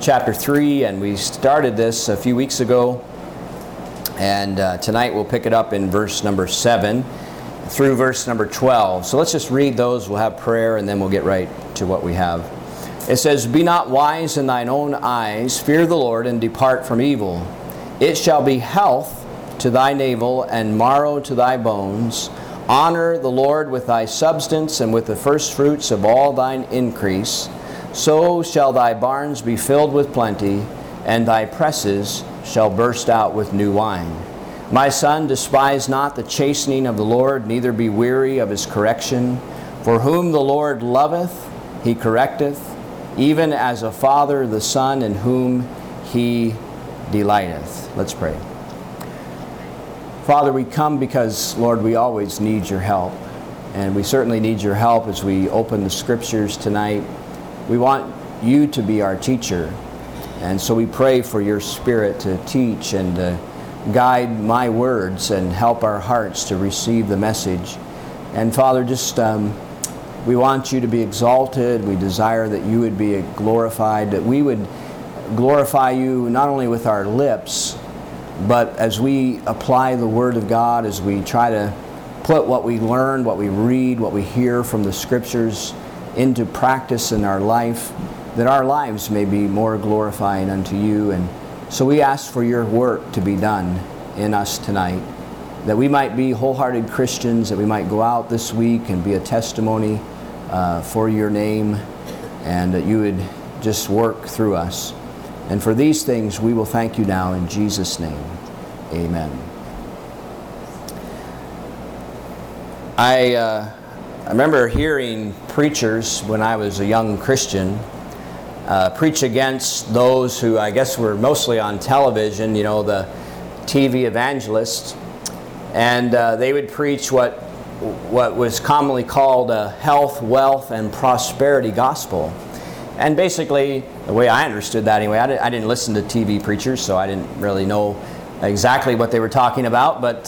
chapter 3, and we started this a few weeks ago. And tonight we'll pick it up in verse number 7 through verse number 12. So let's just read those. We'll have prayer, and then we'll get right to what we have. It says, "Be not wise in thine own eyes. Fear the Lord, and depart from evil. It shall be health to thy navel, and marrow to thy bones. Honor the Lord with thy substance, and with the firstfruits of all thine increase. So shall thy barns be filled with plenty, and thy presses shall burst out with new wine. My son, despise not the chastening of the Lord, neither be weary of his correction. For whom the Lord loveth, he correcteth, even as a father the son in whom he delighteth." Let's pray. Father, we come because, Lord, we always need your help. And we certainly need your help as we open the Scriptures tonight. We want you to be our teacher. And so we pray for your Spirit to teach and to guide my words and help our hearts to receive the message. And Father, we want you to be exalted. We desire that you would be glorified, that we would glorify you not only with our lips, but as we apply the Word of God, as we try to put what we learn, what we read, what we hear from the Scriptures into practice in our life, that our lives may be more glorifying unto you. And so we ask for your work to be done in us tonight, that we might be wholehearted Christians, that we might go out this week and be a testimony for your name, and that you would just work through us. And for these things we will thank you now in Jesus' name. Amen. I remember hearing preachers when I was a young Christian preach against those who I guess were mostly on television, the TV evangelists. And they would preach what was commonly called a health, wealth, and prosperity gospel. And basically, the way I understood that anyway, I didn't listen to TV preachers, so I didn't really know exactly what they were talking about. But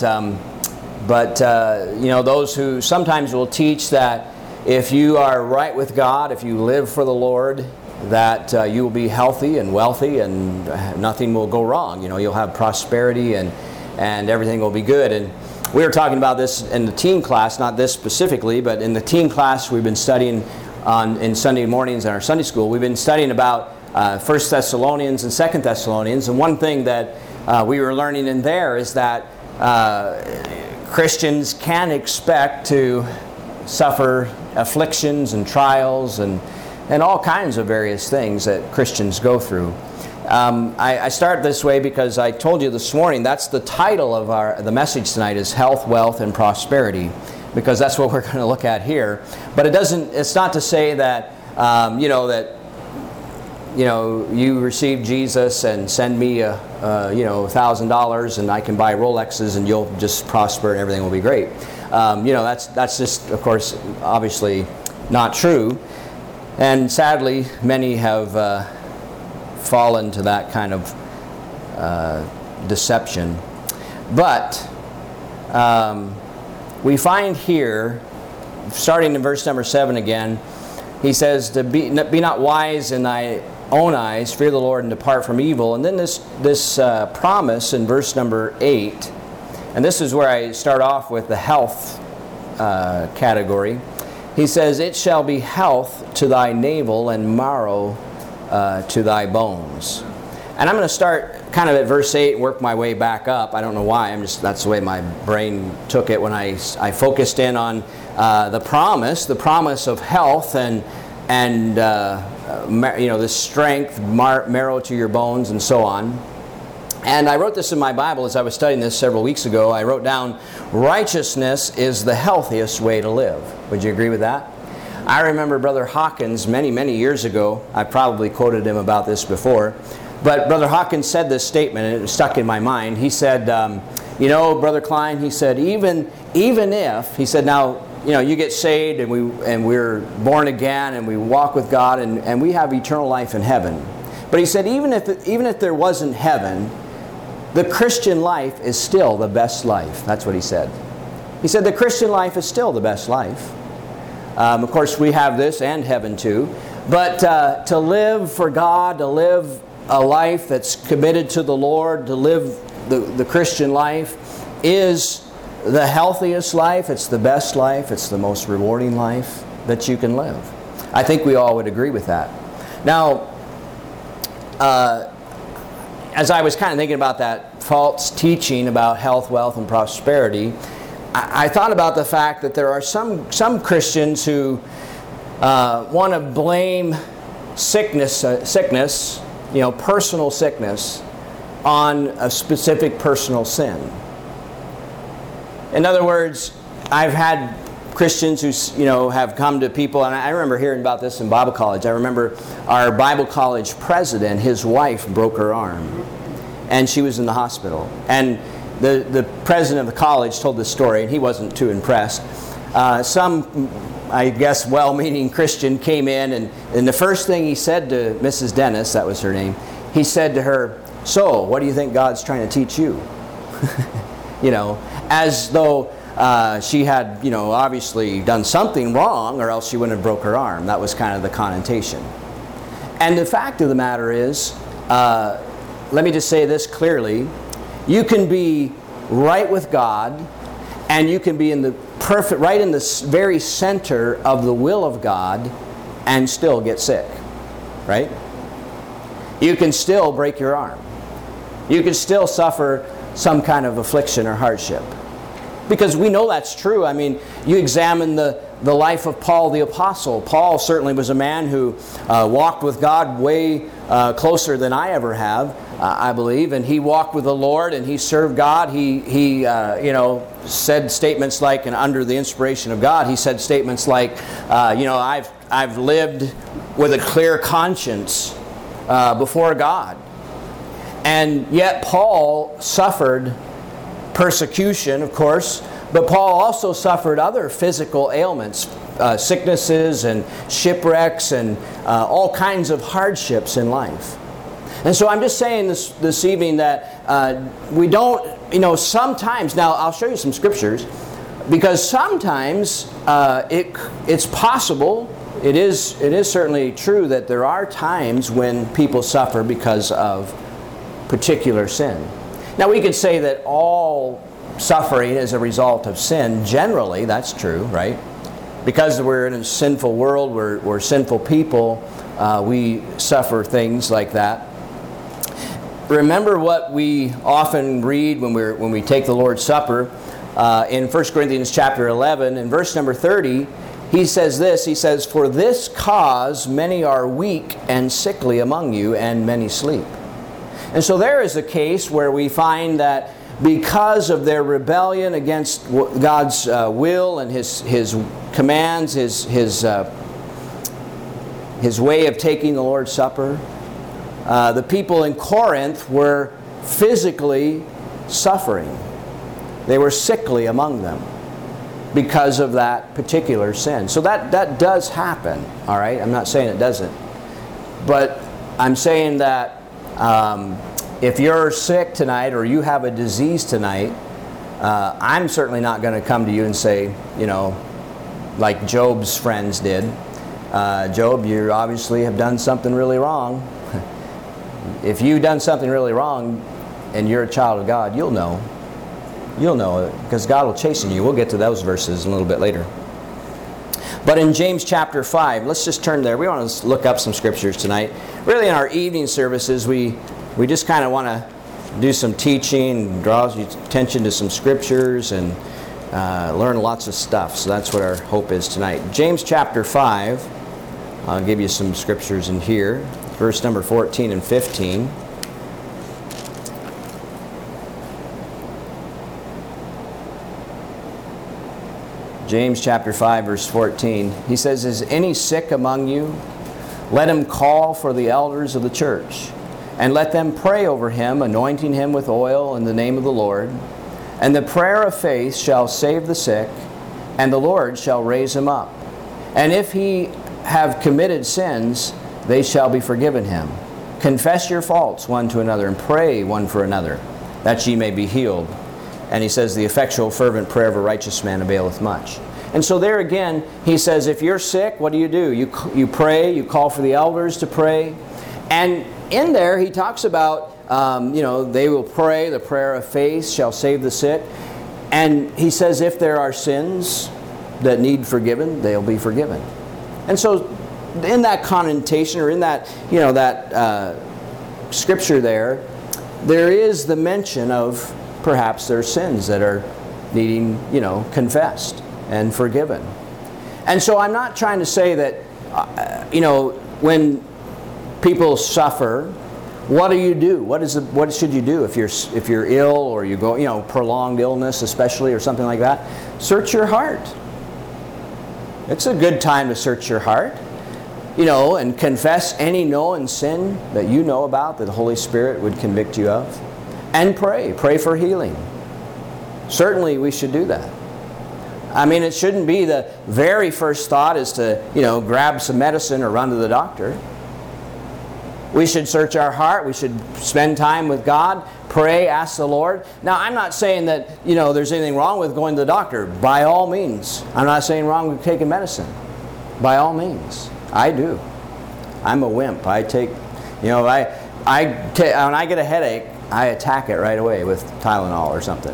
those who sometimes will teach that if you are right with God, if you live for the Lord, that you will be healthy and wealthy and nothing will go wrong. You'll have prosperity and everything will be good. And we were talking about this in the teen class, not this specifically, but in the teen class we've been studying in Sunday mornings in our Sunday school. We've been studying about 1 Thessalonians and 2 Thessalonians, and one thing that we were learning in there is that Christians can expect to suffer afflictions and trials and all kinds of various things that Christians go through. I start this way because I told you this morning that's the title of the message tonight is Health, Wealth, and Prosperity, because that's what we're going to look at here. But it's not to say that you receive Jesus and send me $1,000 and I can buy Rolexes and you'll just prosper and everything will be great. That's just, of course, obviously not true. And sadly, many have fallen to that kind of deception. But we find here, starting in verse number 7 again, he says, to be not wise in thy own eyes, fear the Lord and depart from evil. And then this promise in verse number 8, and this is where I start off with the health category. He says, it shall be health to thy navel and marrow to thy bones. And I'm going to start kind of at verse 8 and work my way back up. I don't know why. That's the way my brain took it when I focused in on the promise of health and the strength, marrow to your bones, and so on. And I wrote this in my Bible as I was studying this several weeks ago. I wrote down, righteousness is the healthiest way to live. Would you agree with that? I remember Brother Hawkins many, many years ago. I probably quoted him about this before. But Brother Hawkins said this statement, and it stuck in my mind. He said, Brother Klein, he said, even if, he said, now, you get saved and we're born again and we walk with God and we have eternal life in heaven. But he said, even if there wasn't heaven, the Christian life is still the best life. That's what he said. He said the Christian life is still the best life. Of course, we have this and heaven too. But to live for God, to live a life that's committed to the Lord, to live the Christian life is the healthiest life, it's the best life, it's the most rewarding life that you can live. I think we all would agree with that. Now, as I was kind of thinking about that false teaching about health, wealth, and prosperity, I thought about the fact that there are some Christians who want to blame sickness, personal sickness, on a specific personal sin. In other words, I've had Christians who have come to people, and I remember hearing about this in Bible college. I remember our Bible college president, his wife broke her arm, and she was in the hospital. And the president of the college told this story, and he wasn't too impressed. Some, I guess, well-meaning Christian came in, and the first thing he said to Mrs. Dennis, that was her name, he said to her, "So, what do you think God's trying to teach you?" As though she had, obviously done something wrong, or else she wouldn't have broke her arm. That was kind of the connotation. And the fact of the matter is, let me just say this clearly, you can be right with God, and you can be right in the very center of the will of God, and still get sick, right? You can still break your arm. You can still suffer some kind of affliction or hardship. Because we know that's true. I mean, you examine the life of Paul the Apostle. Paul certainly was a man who walked with God way closer than I ever have, I believe. And he walked with the Lord and he served God. He said statements like, and under the inspiration of God, he said statements like, I've lived with a clear conscience before God. And yet Paul suffered persecution, of course, but Paul also suffered other physical ailments, sicknesses and shipwrecks and all kinds of hardships in life. And so I'm just saying this evening that we don't, sometimes, now I'll show you some scriptures, because sometimes it's possible, it is certainly true that there are times when people suffer because of particular sin. Now we could say that all suffering is a result of sin. Generally, that's true, right? Because we're in a sinful world, we're sinful people, we suffer things like that. Remember what we often read when we take the Lord's Supper in 1 Corinthians chapter 11, in verse number 30, he says this, he says, "For this cause many are weak and sickly among you, and many sleep." And so there is a case where we find that because of their rebellion against God's will and His commands, His way of taking the Lord's Supper, the people in Corinth were physically suffering. They were sickly among them because of that particular sin. So that does happen, all right? I'm not saying it doesn't. But I'm saying that if you're sick tonight or you have a disease tonight, I'm certainly not going to come to you and say, like Job's friends did, Job, you obviously have done something really wrong. If you've done something really wrong and you're a child of God, you'll know. You'll know it because God will chasten you. We'll get to those verses a little bit later. But in James chapter 5, let's just turn there. We want to look up some scriptures tonight. Really in our evening services, we just kind of want to do some teaching, draw your attention to some scriptures, and learn lots of stuff. So that's what our hope is tonight. James chapter 5, I'll give you some scriptures in here. Verse number 14 and 15. James chapter 5, verse 14. He says, "Is any sick among you? Let him call for the elders of the church, and let them pray over him, anointing him with oil in the name of the Lord. And the prayer of faith shall save the sick, and the Lord shall raise him up. And if he have committed sins, they shall be forgiven him. Confess your faults one to another, and pray one for another, that ye may be healed." And he says, "The effectual fervent prayer of a righteous man availeth much." And so there again, he says, if you're sick, what do? You pray, you call for the elders to pray. And in there, he talks about, they will pray, the prayer of faith shall save the sick. And he says, if there are sins that need forgiven, they'll be forgiven. And so in that connotation, or in that, scripture there is the mention of perhaps their sins that are needing, confessed and forgiven. And so I'm not trying to say that, when people suffer, what do you do? What should you do if you're ill, or you go, prolonged illness especially, or something like that? Search your heart. It's a good time to search your heart, and confess any known sin that you know about that the Holy Spirit would convict you of. And pray for healing. Certainly we should do that. I mean, it shouldn't be the very first thought is to, grab some medicine or run to the doctor. We should search our heart. We should spend time with God, pray, ask the Lord. Now, I'm not saying that, there's anything wrong with going to the doctor. By all means. I'm not saying wrong with taking medicine. By all means. I do. I'm a wimp. I take, when I get a headache, I attack it right away with Tylenol or something,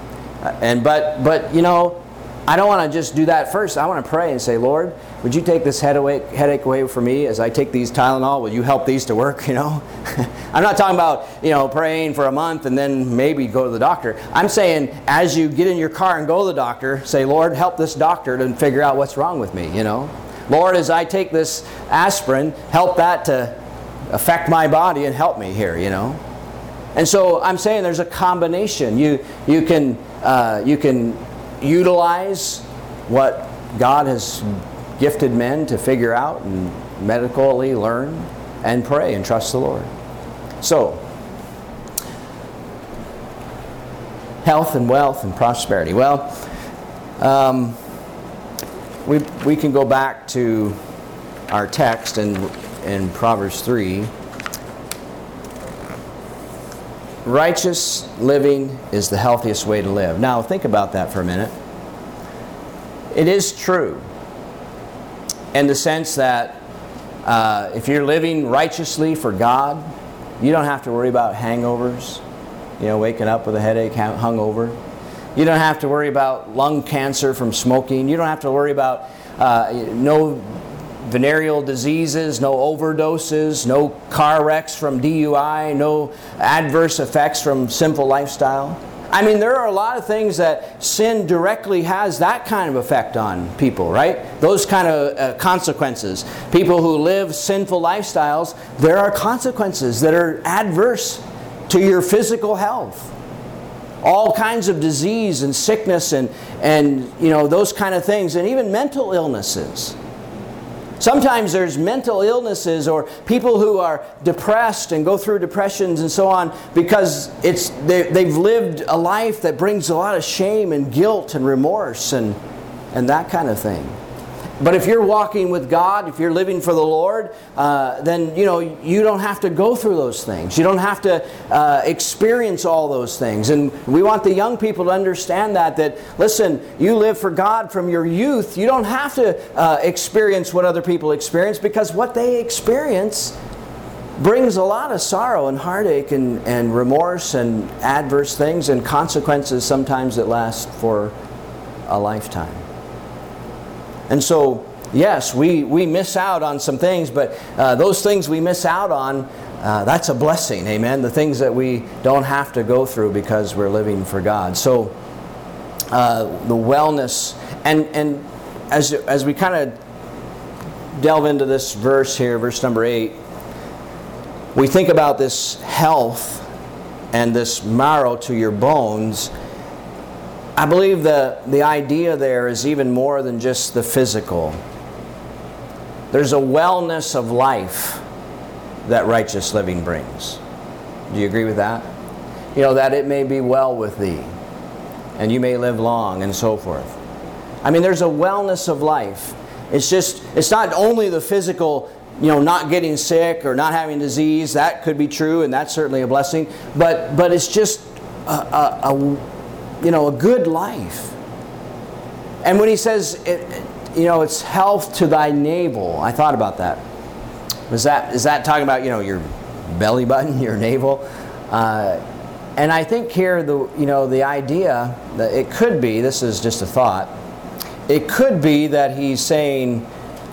But I don't want to just do that first. I want to pray and say, Lord, would you take this headache away from me as I take these Tylenol? Will you help these to work, I'm not talking about, praying for a month and then maybe go to the doctor. I'm saying as you get in your car and go to the doctor, say, Lord, help this doctor to figure out what's wrong with me, Lord, as I take this aspirin, help that to affect my body and help me here, And so I'm saying there's a combination. You can utilize what God has gifted men to figure out and medically learn and pray and trust the Lord. So, health and wealth and prosperity. Well, we can go back to our text in Proverbs 3. Righteous living is the healthiest way to live. Now, think about that for a minute. It is true in the sense that if you're living righteously for God, you don't have to worry about hangovers, waking up with a headache, hungover. You don't have to worry about lung cancer from smoking. You don't have to worry about no venereal diseases, no overdoses, no car wrecks from DUI, no adverse effects from sinful lifestyle. I mean, there are a lot of things that sin directly has that kind of effect on people, right? Those kind of consequences. People who live sinful lifestyles, there are consequences that are adverse to your physical health. All kinds of disease and sickness and those kind of things, and even mental illnesses. Sometimes there's mental illnesses or people who are depressed and go through depressions and so on because they've lived a life that brings a lot of shame and guilt and remorse and that kind of thing. But if you're walking with God, if you're living for the Lord, then you don't have to go through those things. You don't have to experience all those things. And we want the young people to understand that listen, you live for God from your youth. You don't have to experience what other people experience, because what they experience brings a lot of sorrow and heartache and remorse and adverse things and consequences sometimes that last for a lifetime. And so, yes, we miss out on some things, but those things we miss out on, that's a blessing, amen? The things that we don't have to go through because we're living for God. So, the wellness, and as we kind of delve into this verse here, verse number 8, we think about this health and this marrow to your bones. I believe the idea there is even more than just the physical. There's a wellness of life that righteous living brings. Do you agree with that? That it may be well with thee, and you may live long, and so forth. I mean, there's a wellness of life. It's not only the physical, not getting sick or not having disease. That could be true, and that's certainly a blessing. But it's just a good life. And when he says, it's health to thy navel, I thought about that. Is that talking about, your belly button, your navel? And I think here, the idea that it could be, this is just a thought, it could be that he's saying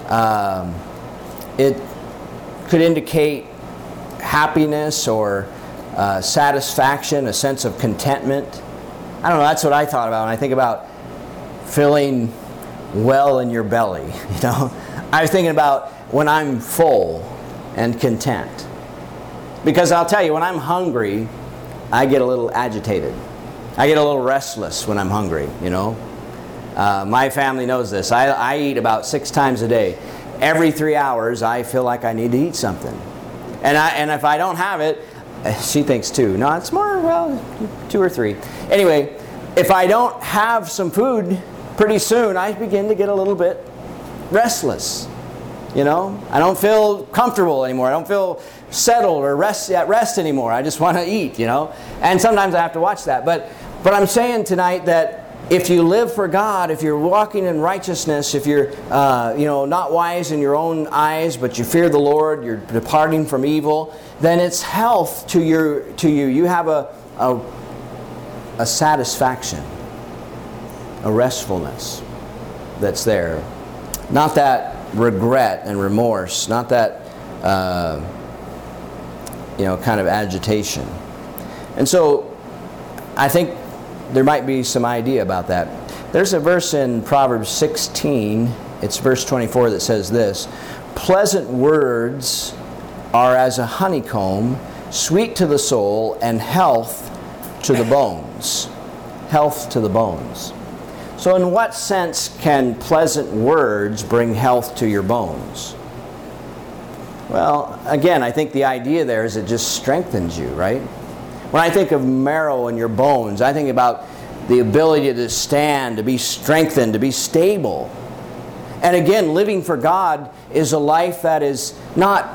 it could indicate happiness or satisfaction, a sense of contentment. I don't know, that's what I thought about when I think about feeling well in your belly, I was thinking about when I'm full and content. Because I'll tell you, when I'm hungry, I get a little agitated. I get a little restless when I'm hungry, My family knows this. I eat about 6 times a day. Every 3 hours, I feel like I need to eat something. And if I don't have it, she thinks 2. No, it's more, 2 or 3. Anyway, if I don't have some food, pretty soon I begin to get a little bit restless. I don't feel comfortable anymore. I don't feel settled or at rest anymore. I just want to eat, And sometimes I have to watch that. But I'm saying tonight that if you live for God, if you're walking in righteousness, if you're not wise in your own eyes, but you fear the Lord, you're departing from evil, then it's health to you. You have a satisfaction, a restfulness that's there. Not that regret and remorse, not that kind of agitation. And so I think there might be some idea about that. There's a verse in Proverbs 16, it's verse 24, that says this: pleasant words are as a honeycomb, sweet to the soul, and health to the bones. Health to the bones. So in what sense can pleasant words bring health to your bones? Well, again, I think the idea there is it just strengthens you, right? When I think of marrow in your bones, I think about the ability to stand, to be strengthened, to be stable. And again, living for God is a life that is not,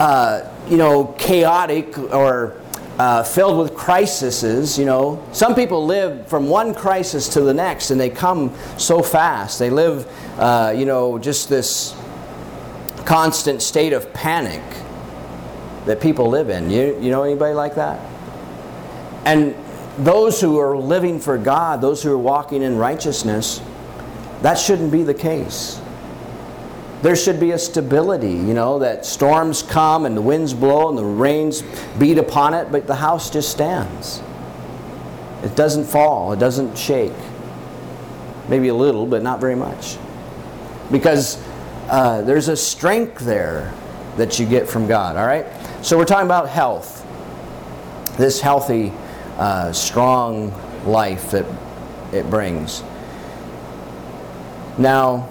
chaotic or filled with crises. Some people live from one crisis to the next, and they come so fast. They live, just this constant state of panic that people live in. You know anybody like that? And those who are living for God, those who are walking in righteousness, that shouldn't be the case. There should be a stability, that storms come and the winds blow and the rains beat upon it, but the house just stands. It doesn't fall, it doesn't shake. Maybe a little, but not very much. Because there's a strength there that you get from God, all right? So we're talking about health. This healthy, strong life that it brings. Now,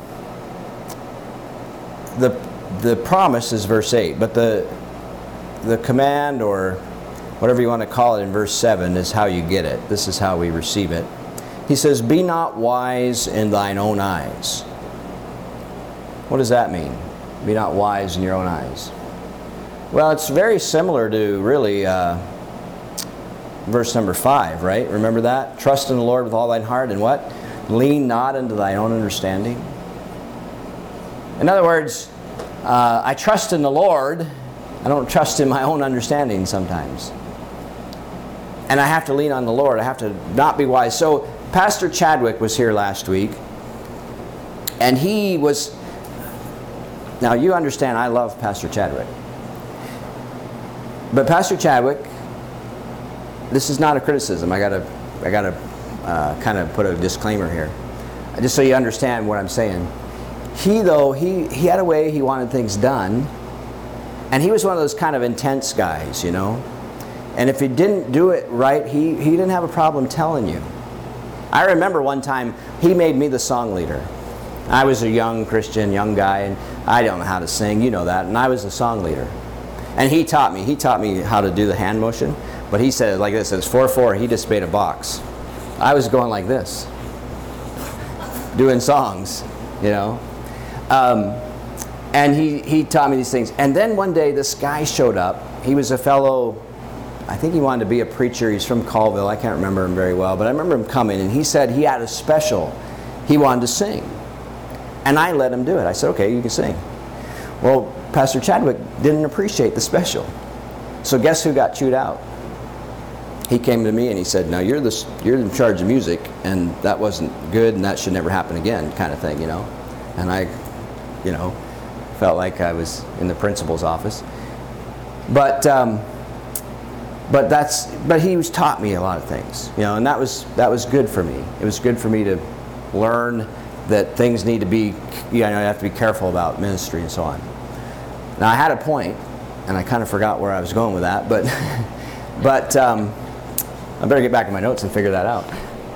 the promise is verse 8, but the command, or whatever you want to call it, in verse 7 is how you get it. This is how we receive it. He says, be not wise in thine own eyes. What does that mean? Be not wise in your own eyes. Well, it's very similar to really verse number 5, right? Remember that? Trust in the Lord with all thine heart, and what? Lean not into thine own understanding. In other words, I trust in the Lord. I don't trust in my own understanding sometimes. And I have to lean on the Lord. I have to not be wise. So Pastor Chadwick was here last week, and he was... Now you understand I love Pastor Chadwick. But Pastor Chadwick, this is not a criticism. I gotta kind of put a disclaimer here, just so you understand what I'm saying. He had a way he wanted things done, and he was one of those kind of intense guys, And if he didn't do it right, he didn't have a problem telling you. I remember one time he made me the song leader. I was a young Christian, young guy, and I don't know how to sing, you know that, and I was the song leader. And he taught me how to do the hand motion, but he said it like this, it's 4-4, he just made a box. I was going like this, doing songs, And he taught me these things. And then one day this guy showed up. He was a fellow, I think he wanted to be a preacher. He's from Colville. I can't remember him very well, but I remember him coming, and he said he had a special he wanted to sing. And I let him do it. I said, okay, you can sing. Well, Pastor Chadwick didn't appreciate the special. So guess who got chewed out? He came to me and he said, now you're in charge of music, and that wasn't good, and that should never happen again, kind of thing, you know. And I, you know, felt like I was in the principal's office. But he was taught me a lot of things, you know, and that was good for me. It was good for me to learn that things need to be, you know, you have to be careful about ministry and so on. Now I had a point, and I kind of forgot where I was going with that, but I better get back to my notes and figure that out.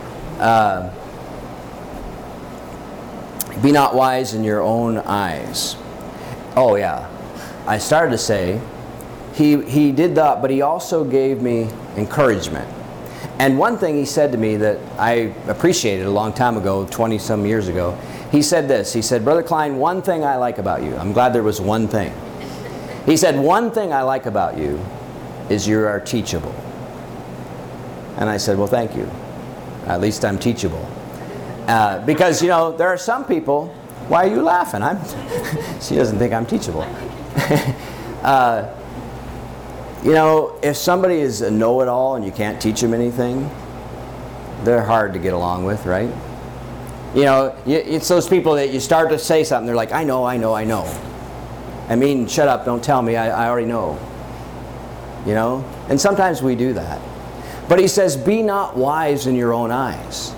Be not wise in your own eyes. Oh yeah, I started to say, he did that, but he also gave me encouragement. And one thing he said to me that I appreciated a long time ago, 20-some years ago, he said this. He said, Brother Klein, one thing I like about you. I'm glad there was one thing. He said, one thing I like about you is you are teachable. And I said, well, thank you. At least I'm teachable. Because, you know, there are some people, why are you laughing? She doesn't think I'm teachable. You know, if somebody is a know-it-all and you can't teach them anything, they're hard to get along with, right? You know, it's those people that you start to say something, they're like, I know. I mean, shut up, don't tell me, I already know. You know? And sometimes we do that. But he says, be not wise in your own eyes.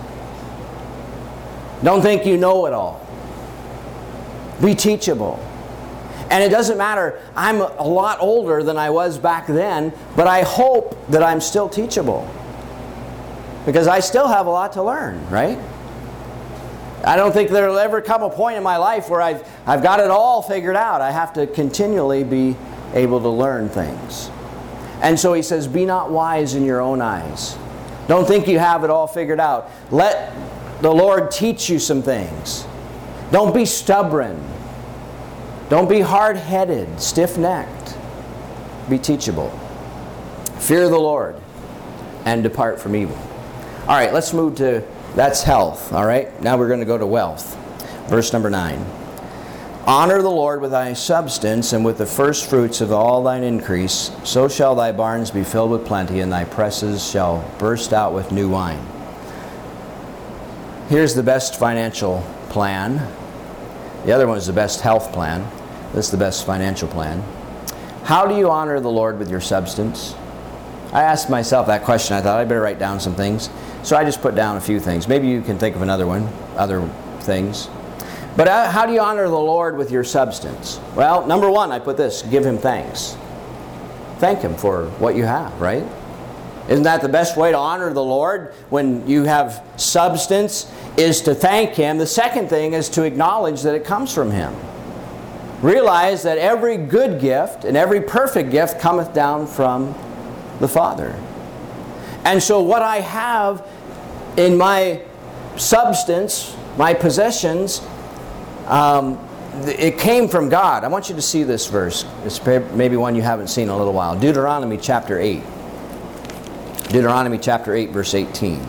Don't think you know it all. Be teachable. And it doesn't matter, I'm a lot older than I was back then, but I hope that I'm still teachable. Because I still have a lot to learn, right? I don't think there will ever come a point in my life where I've got it all figured out. I have to continually be able to learn things. And so he says, be not wise in your own eyes. Don't think you have it all figured out. Let the Lord teach you some things. Don't be stubborn. Don't be hard-headed, stiff-necked. Be teachable. Fear the Lord and depart from evil. All right, let's move to, that's health. All right, now we're going to go to wealth. Verse number 9. Honor the Lord with thy substance and with the first fruits of all thine increase. So shall thy barns be filled with plenty, and thy presses shall burst out with new wine. Here's the best financial plan. The other one is the best health plan. This is the best financial plan. How do you honor the Lord with your substance? I asked myself that question. I thought I better write down some things. So I just put down a few things. Maybe you can think of another one, other things. But how do you honor the Lord with your substance? Well, number one, I put this, give Him thanks. Thank Him for what you have, right? Isn't that the best way to honor the Lord when you have substance, is to thank Him? The second thing is to acknowledge that it comes from Him. Realize that every good gift and every perfect gift cometh down from the Father. And so what I have in my substance, my possessions, it came from God. I want you to see this verse. It's maybe one you haven't seen in a little while. Deuteronomy chapter 8. Deuteronomy chapter 8, verse 18.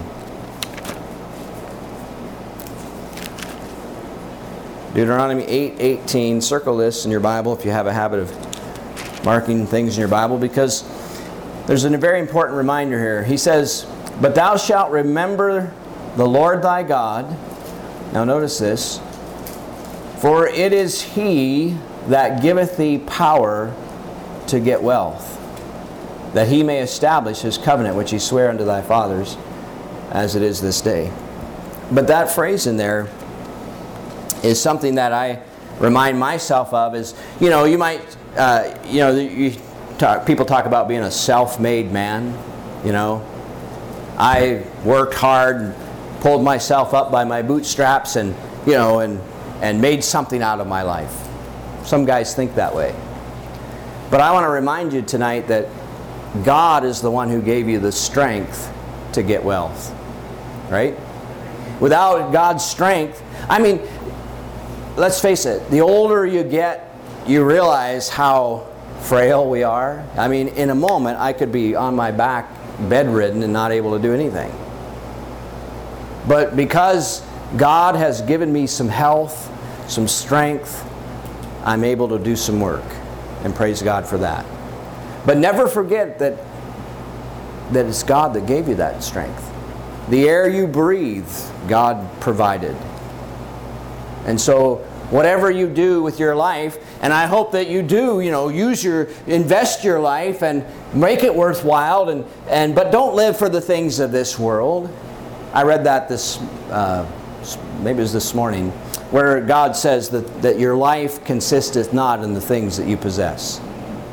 Deuteronomy 8:18. Circle this in your Bible if you have a habit of marking things in your Bible, because there's a very important reminder here. He says, but thou shalt remember the Lord thy God. Now notice this. For it is He that giveth thee power to get wealth, that He may establish His covenant, which He sware unto thy fathers, as it is this day. But that phrase in there is something that I remind myself of. Is, you know, you might, people talk about being a self-made man. You know, I worked hard and pulled myself up by my bootstraps, and you know, and made something out of my life. Some guys think that way. But I want to remind you tonight that God is the one who gave you the strength to get wealth. Right? Without God's strength, I mean, let's face it, the older you get, you realize how frail we are. I mean, in a moment, I could be on my back, bedridden, and not able to do anything. But because God has given me some health, some strength. I'm able to do some work, and praise God for that. But never forget that it's God that gave you that strength. The air you breathe, God provided. And so whatever you do with your life, and I hope that you do, invest your life and make it worthwhile, but don't live for the things of this world. I read that maybe it was this morning, where God says that your life consisteth not in the things that you possess.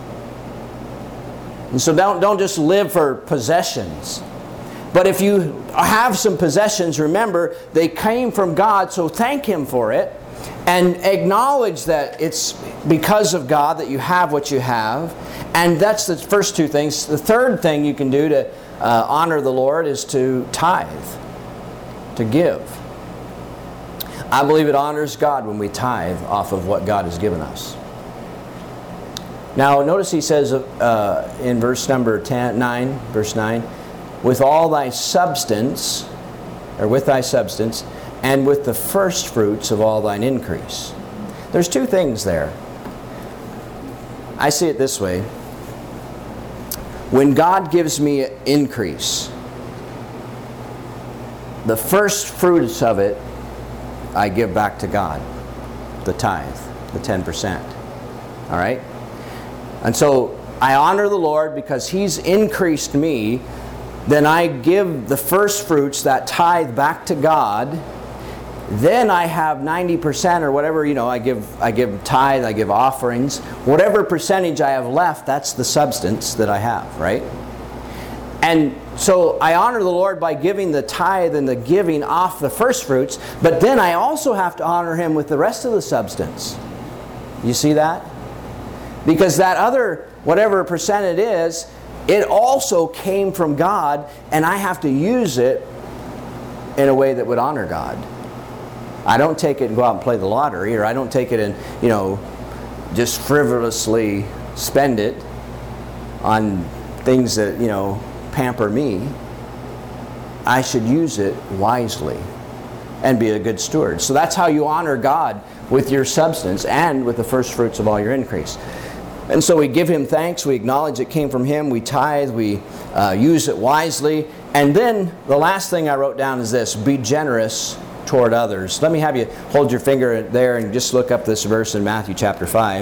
And so don't just live for possessions. But if you have some possessions, remember, they came from God, so thank Him for it. And acknowledge that it's because of God that you have what you have. And that's the first two things. The third thing you can do to honor the Lord is to tithe, to give. I believe it honors God when we tithe off of what God has given us. Now, notice he says in verse number 9, with thy substance, and with the first fruits of all thine increase. There's two things there. I see it this way. When God gives me increase, the first fruits of it, I give back to God. The tithe, the 10%. All right? And so I honor the Lord because He's increased me. Then I give the first fruits, that tithe, back to God. Then I have 90% or whatever, I give tithe, I give offerings. Whatever percentage I have left, that's the substance that I have, right? And so I honor the Lord by giving the tithe and the giving off the first fruits, but then I also have to honor Him with the rest of the substance. You see that? Because that other, whatever percent it is, it also came from God, and I have to use it in a way that would honor God. I don't take it and go out and play the lottery, or I don't take it and, just frivolously spend it on things that, pamper me. I should use it wisely and be a good steward. So that's how you honor God, with your substance and with the first fruits of all your increase. And so we give Him thanks, we acknowledge it came from Him, we tithe, we use it wisely. And then the last thing I wrote down is this: be generous toward others. Let me have you hold your finger there and just look up this verse in Matthew chapter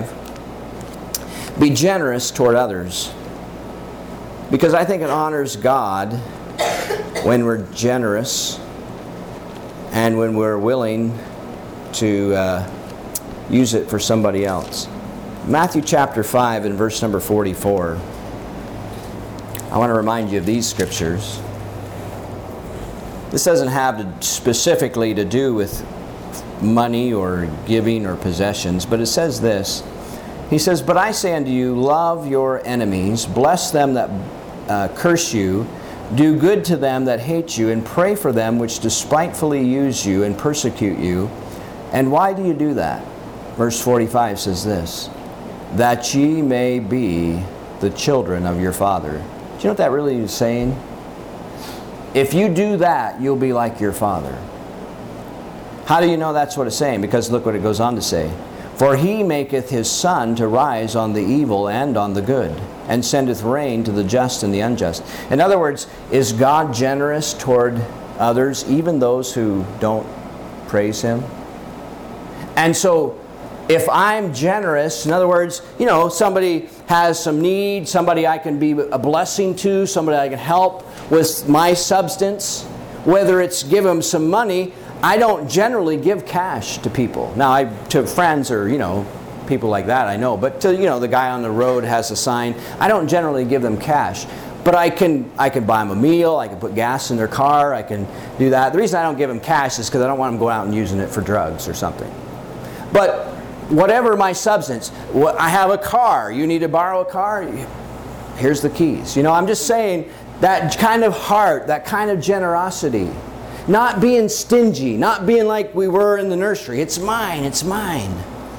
5. Be generous toward others. Because I think it honors God when we're generous and when we're willing to use it for somebody else. Matthew chapter 5 and verse number 44. I want to remind you of these scriptures. This doesn't have specifically to do with money or giving or possessions, but it says this. He says, "But I say unto you, love your enemies, bless them that curse you, do good to them that hate you, and pray for them which despitefully use you and persecute you." And why do you do that? Verse 45 says this: "That ye may be the children of your Father." Do you know what that really is saying? If you do that, you'll be like your Father. How do you know that's what it's saying? Because look what it goes on to say. "For He maketh His sun to rise on the evil and on the good, and sendeth rain to the just and the unjust." In other words, is God generous toward others, even those who don't praise Him? And so, if I'm generous, in other words, somebody has some need, somebody I can be a blessing to, somebody I can help with my substance, whether it's give them some money. I don't generally give cash to people. Now, to friends or, people like that, I know. But to, the guy on the road has a sign, I don't generally give them cash. But I can buy them a meal, I can put gas in their car, I can do that. The reason I don't give them cash is because I don't want them going out and using it for drugs or something. But whatever my substance, I have a car, you need to borrow a car, here's the keys. I'm just saying, that kind of heart, that kind of generosity. Not being stingy, not being like we were in the nursery. It's mine, it's mine.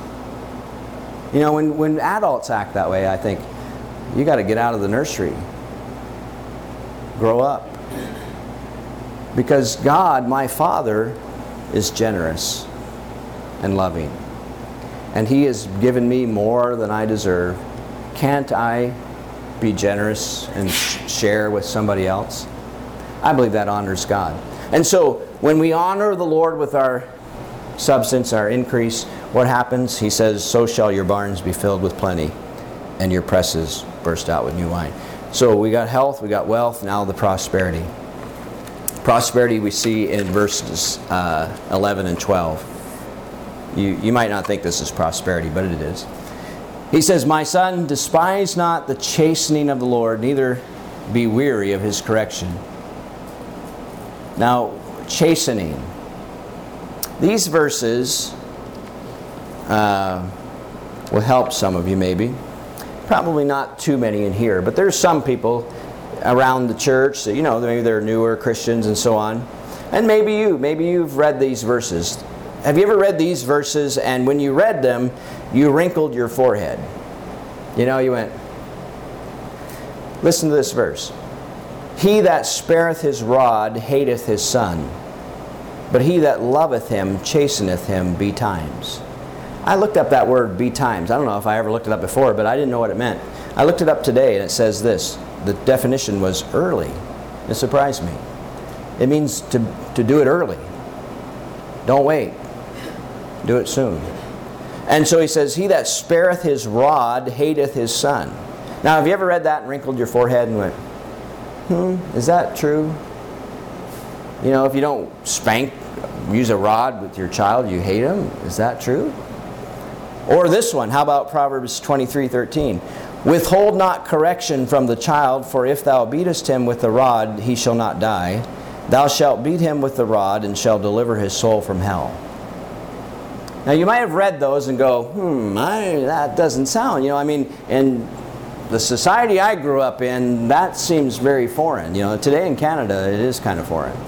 When adults act that way, I think, you got to get out of the nursery. Grow up. Because God, my Father, is generous and loving. And He has given me more than I deserve. Can't I be generous and share with somebody else? I believe that honors God. And so when we honor the Lord with our substance, our increase, what happens? He says, so shall your barns be filled with plenty, and your presses burst out with new wine. So we got health, we got wealth, now the prosperity. Prosperity we see in verses 11 and 12. You might not think this is prosperity, but it is. He says, my son, despise not the chastening of the Lord, neither be weary of His correction. Now, chastening. These verses will help some of you maybe. Probably not too many in here, but there's some people around the church that, maybe they're newer Christians and so on. And maybe you've read these verses. Have you ever read these verses and when you read them, you wrinkled your forehead? You went, listen to this verse. He that spareth his rod hateth his son, but he that loveth him chasteneth him betimes. I looked up that word betimes. I don't know if I ever looked it up before, but I didn't know what it meant. I looked it up today and it says this. The definition was early. It surprised me. It means to do it early. Don't wait. Do it soon. And so he says, he that spareth his rod hateth his son. Now, have you ever read that and wrinkled your forehead and went, is that true? If you don't use a rod with your child, you hate him? Is that true? Or this one, how about Proverbs 23:13? Withhold not correction from the child, for if thou beatest him with the rod, he shall not die. Thou shalt beat him with the rod, and shall deliver his soul from hell. Now you might have read those and go, that doesn't sound, in the society I grew up in, that seems very foreign. Today in Canada, it is kind of foreign.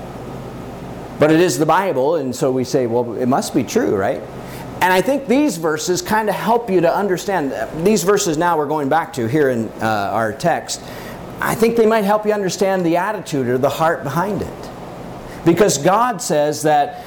But it is the Bible, and so we say, well, it must be true, right? And I think these verses kind of help you to understand. These verses now we're going back to here in our text. I think they might help you understand the attitude or the heart behind it. Because God says that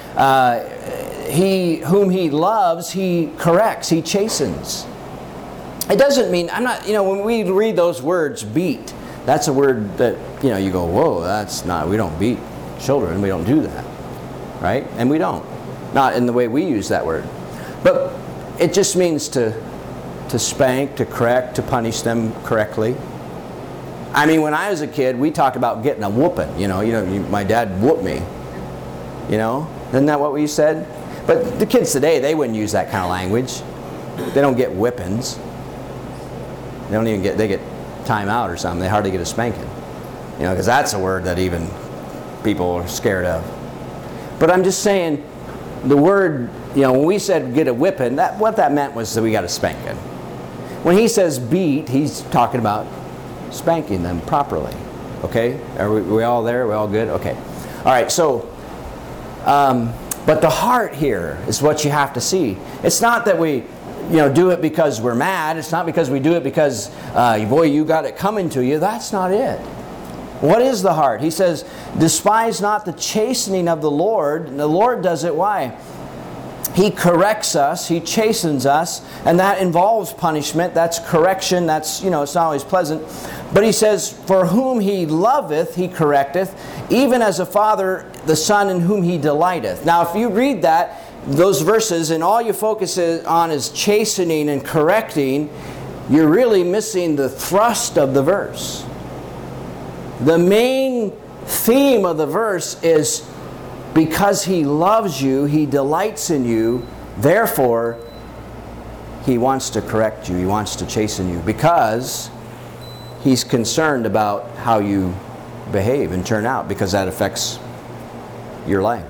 He whom He loves, He corrects, He chastens. It doesn't mean, when we read those words, beat, that's a word that, you go, whoa, that's not, we don't beat children, we don't do that. Right? And we don't. Not in the way we use that word. But it just means to spank, to correct, to punish them correctly. When I was a kid, we talked about getting a whooping. My dad whooped me. Isn't that what we said? But the kids today, they wouldn't use that kind of language. They don't get whippings. They get time out or something. They hardly get a spanking. Because that's a word that even people are scared of. But I'm just saying, the word, when we said get a whipping, what that meant was that we got a spanking. When he says beat, he's talking about spanking them properly. Okay? Are we all there? Are we all good? Okay. All right, so, but the heart here is what you have to see. It's not that we, do it because we're mad. It's not because we do it because, boy, you got it coming to you. That's not it. What is the heart? He says, despise not the chastening of the Lord. And the Lord does it. Why? He corrects us. He chastens us. And that involves punishment. That's correction. That's, it's not always pleasant. But he says, for whom He loveth, He correcteth, even as a father, the son in whom He delighteth. Now, if you read those verses, and all you focus on is chastening and correcting, you're really missing the thrust of the verse. The main theme of the verse is because He loves you, He delights in you, therefore He wants to correct you, He wants to chasten you, because He's concerned about how you behave and turn out, because that affects your life.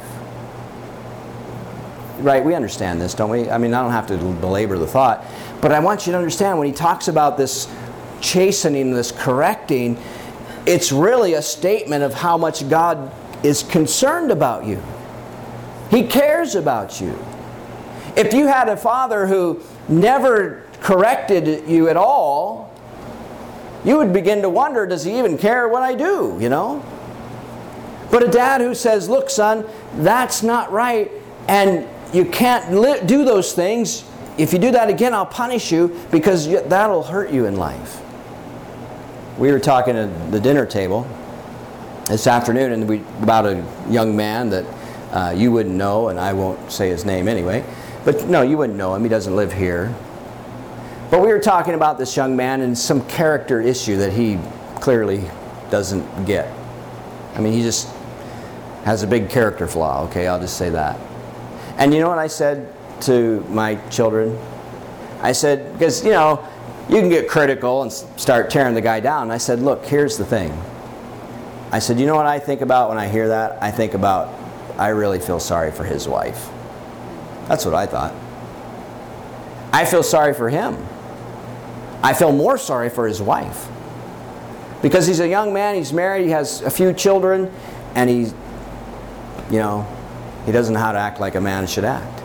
Right, we understand this, don't we? I don't have to belabor the thought, but I want you to understand when he talks about this chastening, this correcting, it's really a statement of how much God is concerned about you. He cares about you. If you had a father who never corrected you at all, you would begin to wonder, does he even care what I do, But a dad who says, look, son, that's not right, and you can't do those things. If you do that again, I'll punish you, because that'll hurt you in life. We were talking at the dinner table this afternoon about a young man that you wouldn't know, and I won't say his name anyway. But no, you wouldn't know him. He doesn't live here. But we were talking about this young man and some character issue that he clearly doesn't get. I mean, he just has a big character flaw, okay? I'll just say that. And you know what I said to my children? I said, because, you know, you can get critical and start tearing the guy down. I said, look, here's the thing. I said, you know what I think about when I hear that? I think about, I really feel sorry for his wife. That's what I thought. I feel sorry for him. I feel more sorry for his wife. Because he's a young man, he's married, he has a few children, and he doesn't know how to act like a man should act.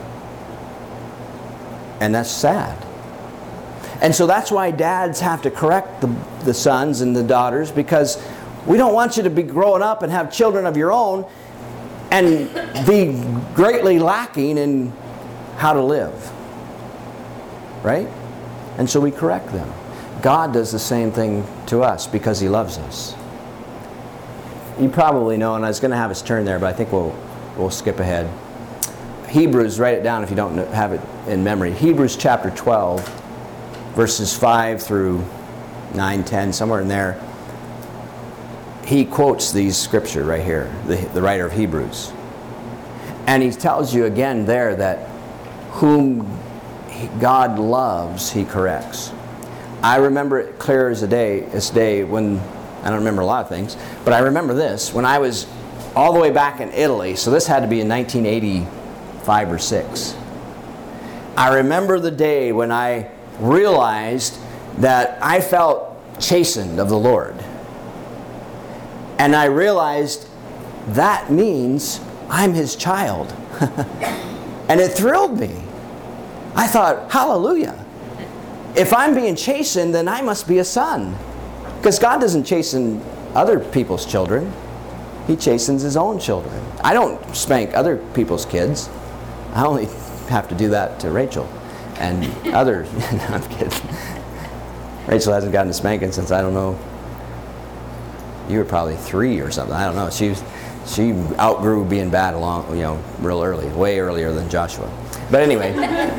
And that's sad. And so that's why dads have to correct the sons and the daughters, because we don't want you to be growing up and have children of your own and be greatly lacking in how to live. Right? And so we correct them. God does the same thing to us because He loves us. You probably know, and I was going to have us turn there, but I think we'll skip ahead. Hebrews, write it down if you don't have it in memory. Hebrews chapter 12, verses 5 through 9, 10, somewhere in there. He quotes these scripture right here, the writer of Hebrews. And he tells you again there that whom God loves, He corrects. I remember it clear as day when, I don't remember a lot of things, but I remember this, when I was all the way back in Italy, so this had to be in 1985 or 6. I remember the day when I realized that I felt chastened of the Lord. And I realized that means I'm His child. And it thrilled me. I thought, hallelujah. If I'm being chastened, then I must be a son. Because God doesn't chasten other people's children. He chastens His own children. I don't spank other people's kids. I only have to do that to Rachel. And other, no, I'm kidding. Rachel hasn't gotten a spanking since, I don't know, you were probably 3 or something. I don't know. She outgrew being bad real early, way earlier than Joshua. But anyway,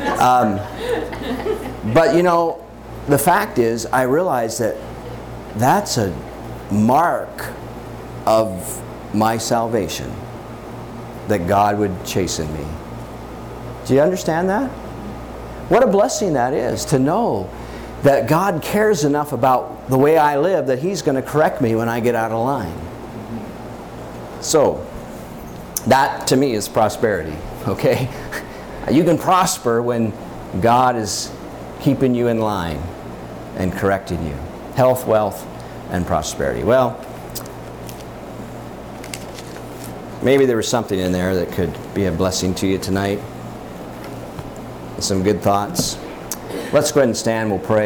but the fact is, I realized that that's a mark of my salvation, that God would chasten me. Do you understand that? What a blessing that is, to know that God cares enough about the way I live that He's going to correct me when I get out of line. So, that to me is prosperity, okay? You can prosper when God is keeping you in line and correcting you. Health, wealth, and prosperity. Well, maybe there was something in there that could be a blessing to you tonight. Some good thoughts. Let's go ahead and stand. We'll pray.